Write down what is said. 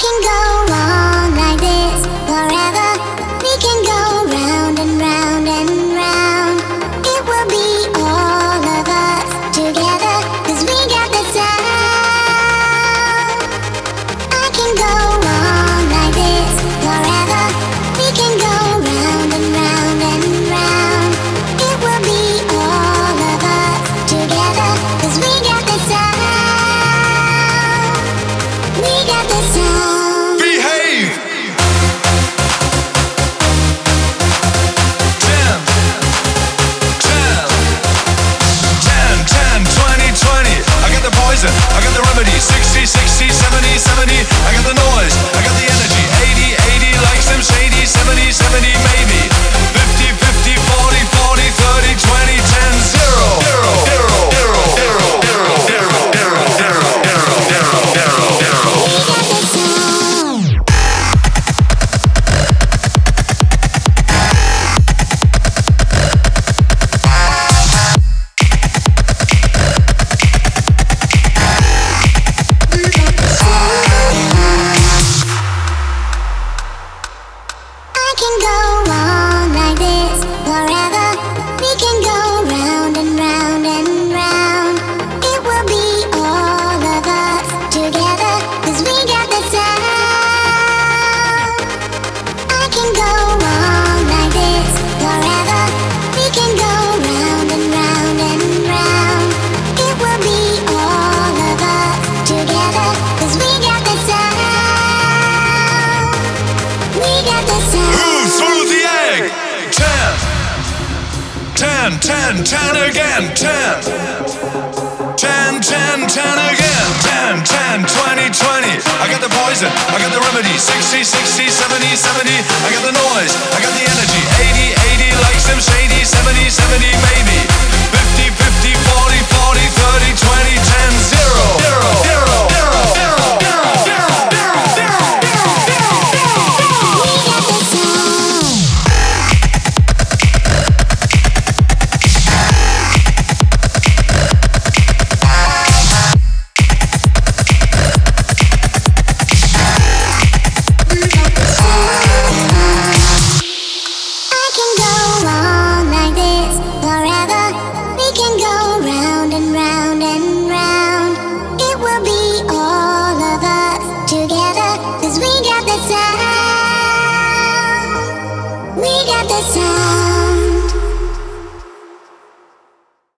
can go on like this forever. We can go round and round and round. It will be all of us together, 'cause we got the sound. I can go on like this forever. We can go round and round and round. It will be all of us together, 'cause we got the sound. We got the sound. Behave! 10, 10, 20, 20. I got the poison, I got the remedy. 60, 60, 70, 70. I got the noise, I got the energy. 80, 80, like some shady. 70, 70, maybe. 50, 50, 40, 40, 30, 20, 10, 0. 0, 0, 0, 0, 0, 0, 0, 0, 0, 0, 0. We got the sound. I can go on like this forever. We can go round and round and round. It will be all of us together, 'cause we got the sound. I can go on like this forever. We can go round and round and round. It will be all of us together, 'cause we got the sound. We got the sound. Who threw the egg? 10, 10, 10, 10 again. 10, 10, 10, 10 again. 10, 10, 20, 20.